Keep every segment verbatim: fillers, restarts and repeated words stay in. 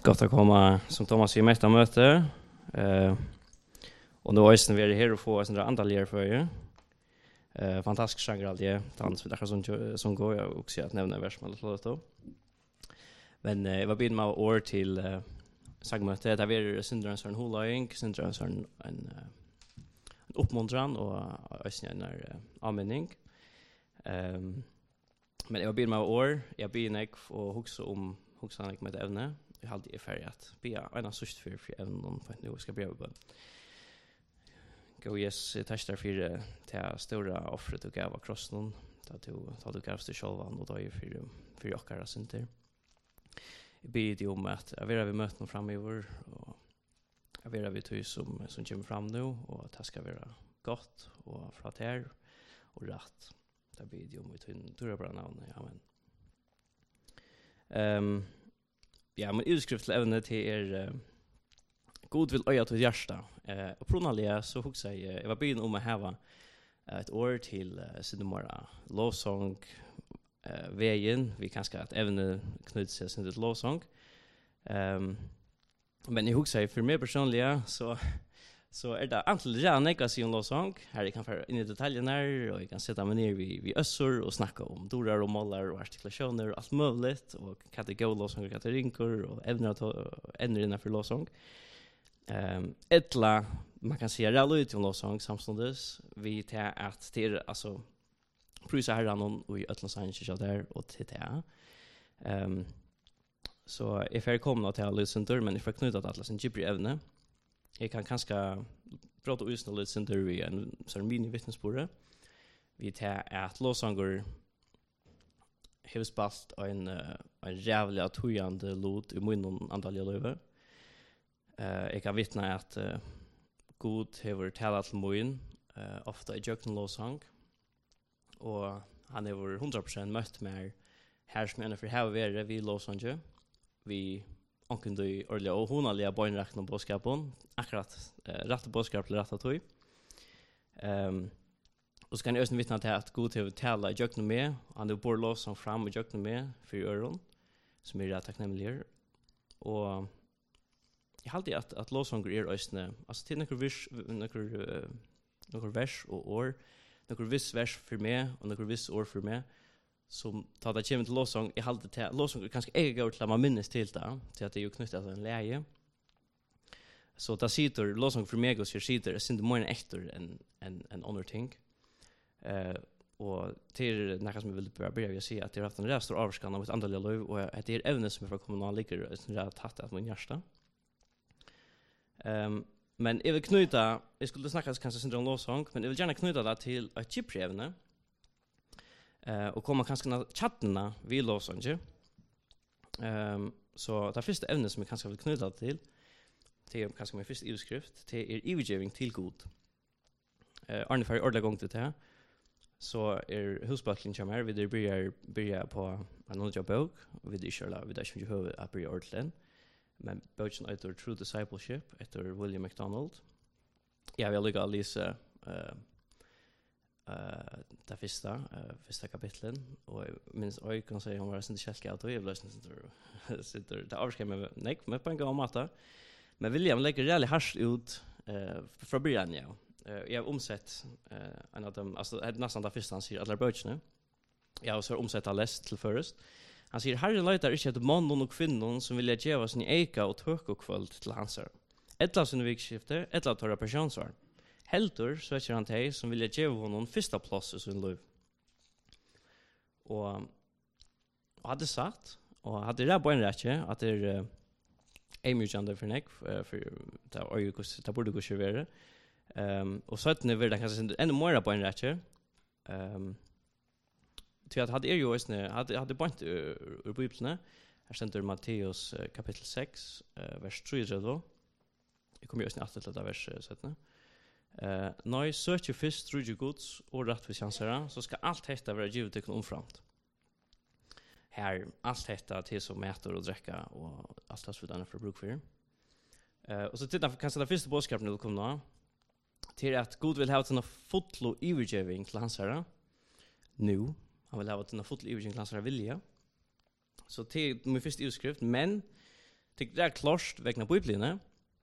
Gott att komma som Thomas i mätta möte. Eh och nu är vi här och få en andra lär för er. Eh fantastisk genre alltid. Dans med det som som går jag också att nämna vers med låt då. Men eh vad blir med år till eh, sagmöte där vi syndrar en sån hålling, syndrar en sån en en uppmuntran och ösnen en uh, anmelding. Ehm men jag blir med år, jag blir nek och huxa om huxa nek med evne. Jag har alltid färg att be en assist för för även för nu ska bli på. Gå yes testar för till stora offret och gav across någon ta till ta till gavs till självan och då är för för jockara center. Jag ber dig om att jag vill vi möta någon framöver och jag vill vi till som som kommer fram nu och att det ska vara gott och från här och rätt. Det ber dig om vi till dörra bra namn. Amen. Ehm ja, men utskrift till ämnet till er uh, god vill öja till hjärta. Eh och pronalia så huxar jag jag var byn om att ha ett år till uh, Sidemora lovsång eh vägen vi kanske att även knyta sig till ett lovsång. Ehm men jag huxar för mig personligen så så är det antal jävla sin lovsång. Här jag kan få in i detaljerna och jag kan sätta mig ner vid vid össor och snacka om dorar och mollar och artikulationer och allt möjligt och kategorier och kategorier och ämnen att ändra för lovsång. Ehm ettla man kan säga rallo ut om lovsång samstundes vi tar att till alltså prisa herran och i ötlan science där och till det. Ehm så if jag kommer till att lyssna men if jag knyta att alla sin gibri evne jag kan kanske prata usna lite sen där vi en sån mini vittnesbörd. Vi tar att lovsånger hevspalt en en jävla tojande låt i munnen antal jag lever. Eh jag kan vittna att uh, god har talat till mun uh, ofta i jökna lovsång och han är hundra procent mött med här som är för här är vi lovsånger. Vi onken du orliga och honaliga bönräkna boskapen akkurat uh, rätt boskap till rätta tog. Ehm och så kan jag också vittna till att god har talat i jökna med han är bor lovsång fram i jökna med för öron som är rätt tacknämliga och jag har alltid att att lovsånger är östne alltså till några vers några några vers och år några viss vers för mig och några viss år för mig som tar det kommer till lovsång jag har alltid till lovsånger kanske äga går till man minnes till det till att det är ju knutet till en läge så där sitter lovsång för mig och så sitter det synd mer efter en en en honor thing eh och till några som vill börja börja jag se att det har haft en rätt stor avskan av ett andligt liv och att det är ävne som för kommunal ligger så rätt hatt att min hjärta. Ehm um, men jag vill knyta jag skulle snacka kanske syndrom lovsång men jag vill gärna knyta det till ett chipprevne. Eh och komma kanske na chattarna vi lovsång. Ehm um, så det första ämnet som jag kanske vill knyta till till kanske min första utskrift till är evigeving till god. Eh Arne för ordla gång till det. Så är husbacken kommer vi det börjar börja på en annan jobbok och vi det kör vi det som ju har att börja ordlen. Men boken heter True Discipleship efter William McDonald. Jag vill lägga Lisa eh eh det första uh, första kapitlen och minst jag kan säga om var sen det ska ut och jag lösnar sitter sitter det avskrämmer med nej med på en gång matta. Men William lägger really harsh ut eh från början ja. Uh, jag har omsett uh, en av dem alltså det nästan det första han säger alla böckerna. Jag har så omsett läst till först. Han säger Herren leitar ikke etter mannen og kvinnen som vil gjøre sin eika og tøk og kvöld til hans her. Etla sin vikskifte, etla tørre personsvar. Heldur søker han til som vil gjøre honom fyrsta plass i sin liv. Og, og hadde sagt, og hadde det på en rekke, at det er uh, eimutjande for nek, uh, for det burde gå ikke være. Um, og søttene vil det kanskje enda mer på en rekke. Um, Till att hade er ju ösne hade hade bant ur bibeln. Här ständer Matteus uh, kapitel sex uh, vers tre då. Jag kommer ju ösne att det vers sjutton. Eh nej söker först tror ju Guds och rätt för chanser så ska allt detta vara givet till omframt. Här allt detta till som mäter och dricka och allt det för den för bruk för. Eh och så tittar kanske det första budskapet det kommer till att Gud vill ha en full övergivning till hans herre. Nu han vill ha en full övergivning till hans herre vilja. Så till min första utskrift men Det är klart vägna bibeln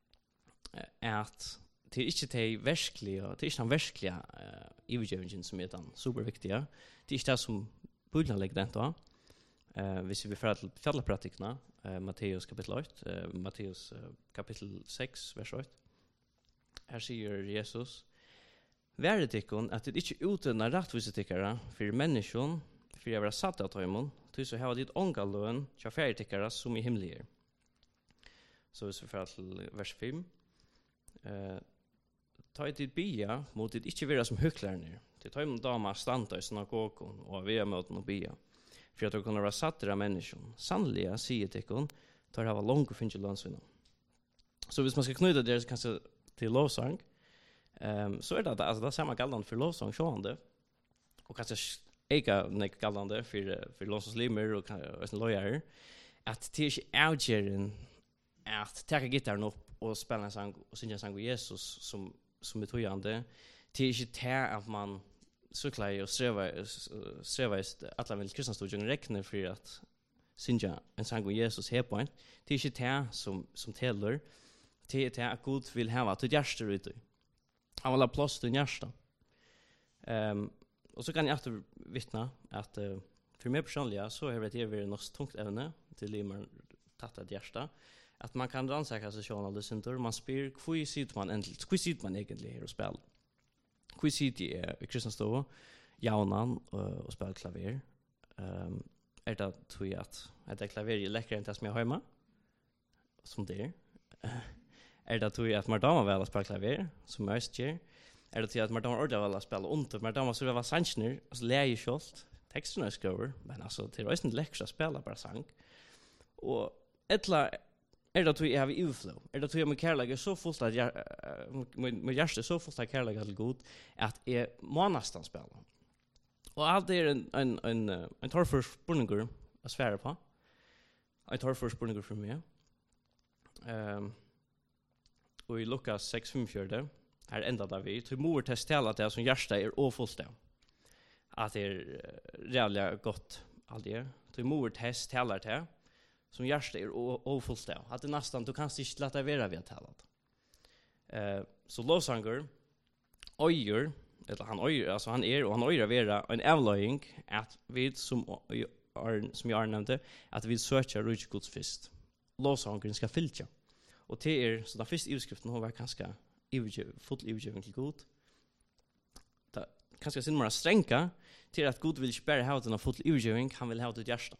att det är inte det verkliga, det är inte den verkliga uh, övergivningen som är den superviktiga. Det är inte det som bibeln lägger den då. Uh, hvis vi får till fjallapraktikerna, uh, Matteus kapitel åtta, uh, Matteus uh, kapitel sex, vers åtta. Här säger Jesus: "Värre tyckon att det inte utönnar rättvisetyckare för människan, för jag vara satt av honom, till så har ditt ånga lön till färgtyckare som i himliga." Så hvis vi får till vers fem. Uh, ta ett ditt bia mot det inte vara som hycklare. Till ta en dama stanta i synagogen och vi är mot och bia. För att du kunna vara satt av människan. Sannliga, säger tekon, tar det vara långt och finns ju lönsvinna. Så hvis man ska knyta det kanske till lovsång, um, så är det alltså det är samma gallande för lovsång sjående. Och kanske eka nek gallande för, för lovsångslimer och, och lojare. Att det är inte avgören att ta gitarren upp och spela en sång och synga en sång av Jesus som, som är tojande. Det är inte det att man cyklar och strävar, strävar alla vill kristna räknar för att synja en sång av Jesus här på en. Det är inte det som, som täller. Det är det att Gud vill ha till hjärsta ute. Han vill ha plats till hjärsta. Um, och så kan jag alltid vittna att uh, för mig personligen så är det ett något tungt ämne till limer tatta hjärsta. Att man kan rannsaka sig själv alldeles inte. Man spyr, hur sitter man egentligen, hur sitter man egentligen här och spelar? Hur sitter jag i kristna stå, jaunan och, och spelar klaver? Um, är det tror att att det klaver är läckare än det som jag har hemma? Som det är. Är det tror att Mardama väl spelar klaver, som mest gör? Är det tror att Mardama orda väl spelar under? Mardama så vara sanchner, alltså läge självt. Texterna är skriver, men alltså det är inte läckert att spela bara sang. Och ettla är det att jag har inflow. Är det att jag med kärlek är så fullt att jag med hjärta är så fullt att kärlek till Gud att jag må nästan spela. Och allt är en en en en torrför spurningar att svära på. En torrför spurningar för mig. Ehm och i Lukas sex femtiofyra här ända där vi till mor testala att det som hjärta är ofullt det. Att det är jävligt gott allt det. Till mor test talar det. Som hjärsta är ofullstå. Att det nästan, du kan inte låta vara vid att tala. Uh, så lovsanger, öjer, eller han öjer, alltså han är och han öjer vara en avlöjning att vi som, är, som jag nämnde, att vi söker rujt Guds fist. Lovsangeren ska fylltja. Och det är, så den första utskriften har varit ganska fullt utgivning till Gud. Det kanske sin mer stränga till att Gud vill inte bara ha den fullt utgivning, han vill ha det hjärsta.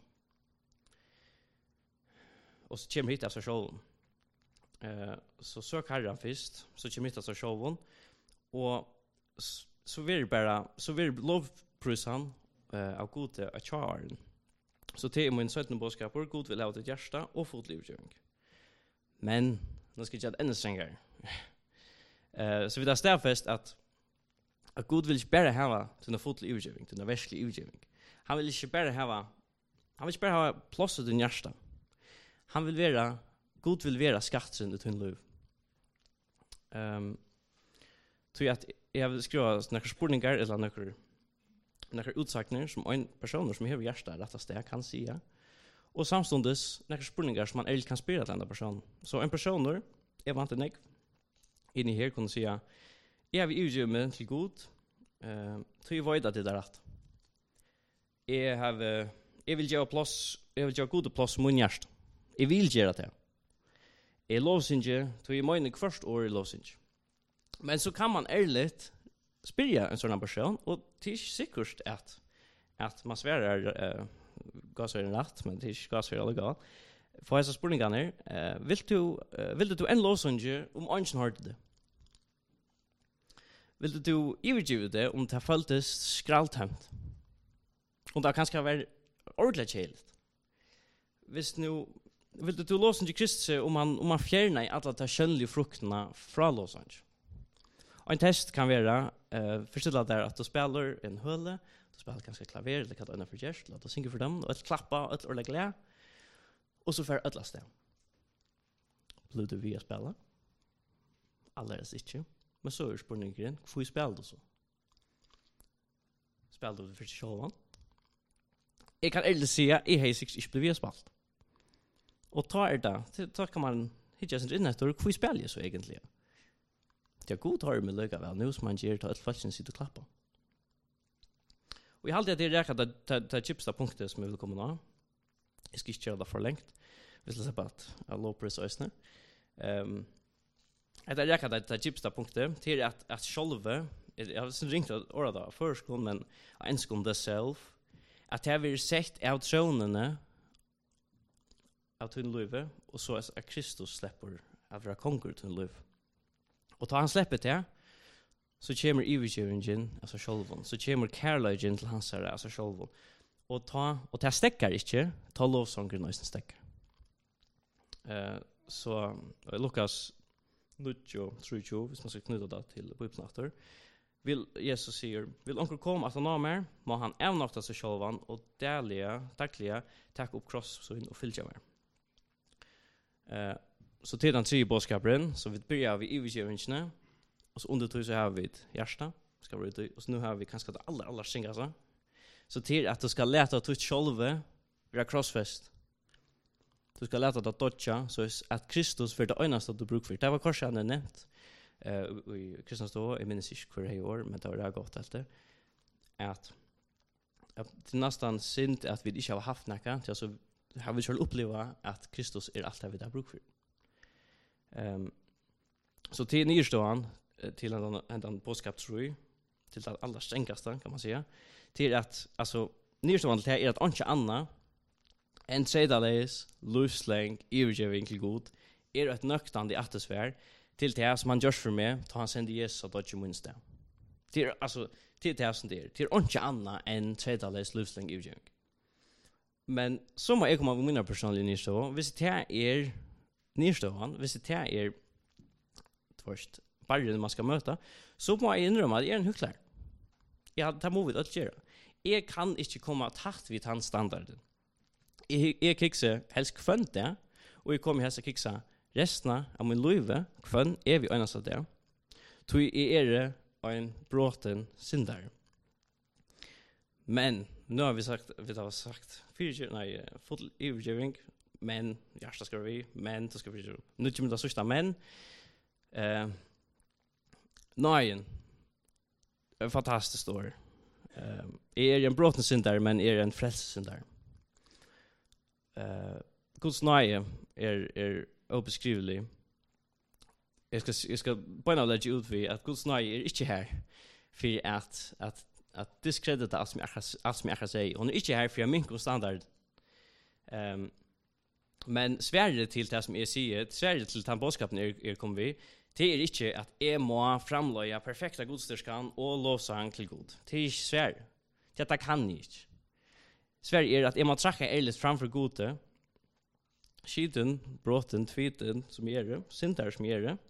Och så kommer hit efter showen. Eh, så sök Herren först, så kommer hit efter showen. Och så vill bara, så vill lovprisan eh, av gode av tjaren. Så det är min sötna bådskap, och Gud vill ha ett hjärta och fullt livgivning. Men, nu ska jag göra det ännu strängare. eh, så vi tar stävfest att, att Gud vill inte bara ha till en fullt livgivning, till en verklig livgivning. Han vill inte bara ha, han vill inte bara ha plåset i hjärta. Han vill vara, Gud vill vara skattsynd i din liv. Um, tror jag att jag vill skriva några spurningar eller några, några utsagningar som en person som har hjärta rättast det kan säga. Och samstundes några spurningar som man ärligt kan spela till andra person. Så en person är vant en ägg. In i här kan säga, jag vill utgöra mig till Gud. Uh, tror jag vet att det är rätt. Jag, har, uh, jag vill göra plats, jag vill göra goda plats i min hjärta. Jeg vil gjøre det. Jeg lovsynge, så jeg mener først år i lovsynge. Men så kan man ærligt spyrja en sånn person, og det er ikke sikkert at, at man sverer uh, gassveren rett, men det er ikke gassveren illegal. For jeg så spurningene her, uh, vil, du, uh, vil du en lovsynge om ønsken hørte det? Vil du overgive det om det føltes skraltømt? Om det kanskje være ordentlig kjeligt? Hvis nu vill du låsa till Kristus om man om man fjärnar alla de skönliga frukterna från låsange. En test kan vara eh förställa där att du spelar en hölle, du spelar ganska klaver eller kan du för gest, låt oss sjunga för dem och klappa och eller glä. Och så för alla stäm. Blir du via spela? Alldeles inte. Men så är spurningen, hur spelar du så? Spelar du för själva? Jag kan ärligt säga, jag har sex inte blivit spalt. Och tar er det, så kan man hitta sin inne efter hur spelar så egentligen. Det är god har med lugga väl nu som man ger till ett falschen sitt och klappa. Och jag hade det räcka att ta ta chipsta punkter som jag vill komma nå. Jag ska inte köra det för längt. Vi ska se på att jag low precise. Ehm att det räcka att ta chipsta punkter till att att själva jag har sen ringt att orda där först men en sekund det self att jag vill sett out zonene av tunn löve och så att Kristus släpper av våra konkur tunn löv. Och tar han släpper det så kommer evigeringen alltså självon så kommer kärleken till hans herre alltså självon och ta och ta stäckar inte ta lovsånger nästan stäckar. Eh så Lukas nitton tjugo hvis man ska knyta det till bibeln vill Jesus säger vill onkel komma att han har mer må han avnakta sig självan och därliga tackliga tack upp kross så in och fylla mer. Eh så till den tredje boskapen så vi börjar vi evigeringen och så under tror så har vi ett hjärta ska vi ut och så nu har vi kanske det allra allra singa så så till att du ska läta att ut själva vara crossfest. Du ska läta att toucha så att Kristus för det enaste du brukar för. Det var kanske han nämnt eh i Kristus då i minns inte hur det år men det var det gott allt det att att det nästan synd att vi inte har haft näka så så har vi själv uppleva att Kristus är allt det vi där brukar för. Ehm så till nyrståan till en annan påskap tror jag till det allra strängaste kan man säga till att alltså nyrståan till är att inte anna en tredjedels lusläng övergivning till god är ett nöktande atmosfär till det som han görs för mig tar han sände Jesus att dodge minst det. Till alltså till det som det är till inte anna en tredjedels lusläng övergivning. Men så må jag komma med mina personliga nyrståan hvis det är nyrståan hvis det är först barren man ska möta så må jag inrömma att jag är en hycklare. Jag tar movet att göra. Jag kan inte komma tatt vid hans standarden. Jag jag kiksa helst kvönt det och jag kommer helst kiksa resten av min liv kvön är vi enas av det. Tog är det en broten syndare. Men nu har vi sagt vi har sagt fyra nej full övergivning men hjärta ska vi men då ska vi nu kommer det sista men eh nej en fantastisk story. Eh är en broten syndare men är en frälst syndare. Eh Guds nåde är är obeskrivelig. Jag ska jag ska bara lägga ut vi att Guds nåde är inte här för att att att diskredita allt som jag allt som jag kan säga och är inte här för min standard. Ehm men Sverige till det som är säger Sverige till den boskapen är är kommer vi det är inte att är må framlöja perfekta gudstyrskan och lovsång till Gud. Det är inte Sverige. Detta kan ni inte. Sverige är att är man tracka ärligt framför gode skiten, brotten, tviten som är det, syndar som är det.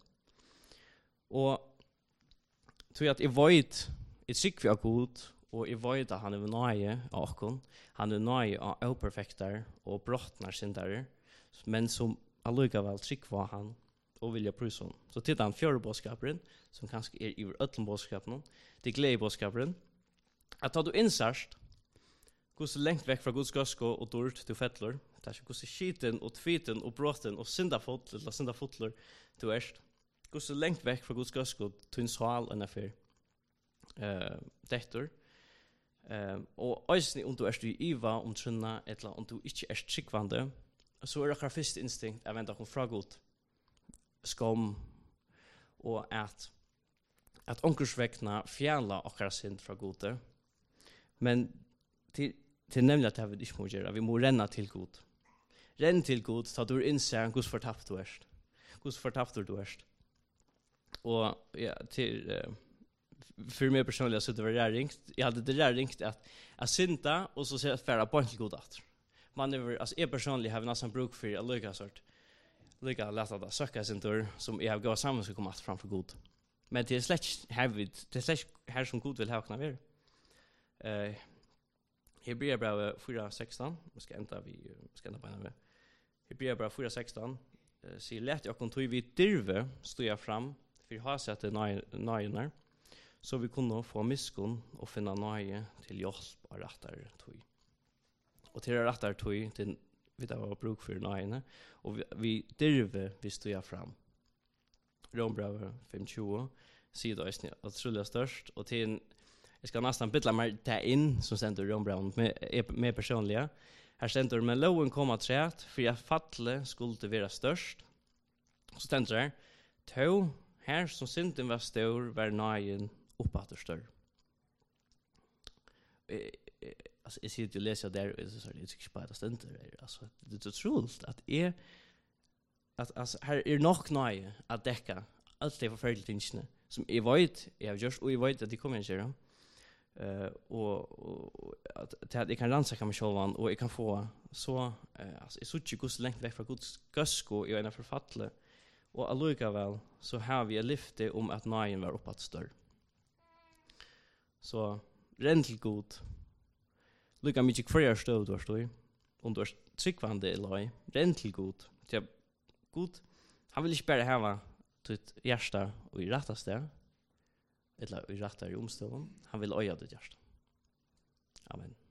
Och tror jag att jag vet ett sick vi god och jag vet att han är nöje av han är nöje av operfektar och brottnar syndare men som allikevel trick var han och vilja prysa. Så tittar han fjärde boskapen som kanske är i öllum boskapen det glädje boskapen att ta du insärst hur så långt väck från Guds gasko och dort till fettler det är hur så skiten och tviten och brotten och syndafot eller syndafotler du erst hur så långt väck från Guds gasko till en sval en affär eh dettor eh och ösni om du erst i iva om trunna eller om du inte är skickvande så är det första instinkt att vända kom från Gud skam och att att onkursväckna fjärla och synd från Gud men till till nämligen att vi inte må göra vi må renna till Gud renn till Gud så du inser Guds förtapt du är Guds förtapt du är och ja till uh, för mig personligen så det var det ringt jag hade det där ringt att att synda och så säga färra på till Gud att man över alltså är personligen har nästan bruk för att lycka sort lycka läsa det söka sin tur som jag har gått samman ska komma fram för Gud men det är släkt här vid det är släkt här som Gud vill ha kunna vara eh Hebreerbrevet fyra sexton, vi ska ända vi ska ända på en med. Hebreerbrevet fyra sexton eh, säger lätt jag kan tog vi dirve stå jag fram för ha sett det nöjnar så vi kunde få misskon och finna nöje till hjälp och rättar tog. Och till rättar tog till vi tar var bruk för nöjene och vi, vi dirve vi står fram. Rombröver fem tjugo sidor är otroligt störst och till jag ska nästan byta mig ta in som sender Rombröver med med personliga. Här ständer med lowen komma trät för jag fattle skulle vara störst. Så ständer det to här som synden var stor var nöjen uppåt större. Alltså jag sitter och läser där och så är det inte bara ständer alltså det är så troligt att är att alltså här är nog nöje att täcka allt det förfärligt tingene som jag vet jag just och jag vet att det kommer inte göra. Uh, och, och att, att jag kan rannsaka mig själv och jag kan få så uh, alltså, jag så inte går så långt väck från Guds gösko i en författle och allikevel så har vi lyfte om att nöjen var uppåt större. Så renn till god lika mycket kvar stöd då står och då tryckvande lag renn till god till god han vill inte bara ha ditt hjärta och i rättaste eller i rättare omstånd. Han vill öja ditt hjärta. Amen.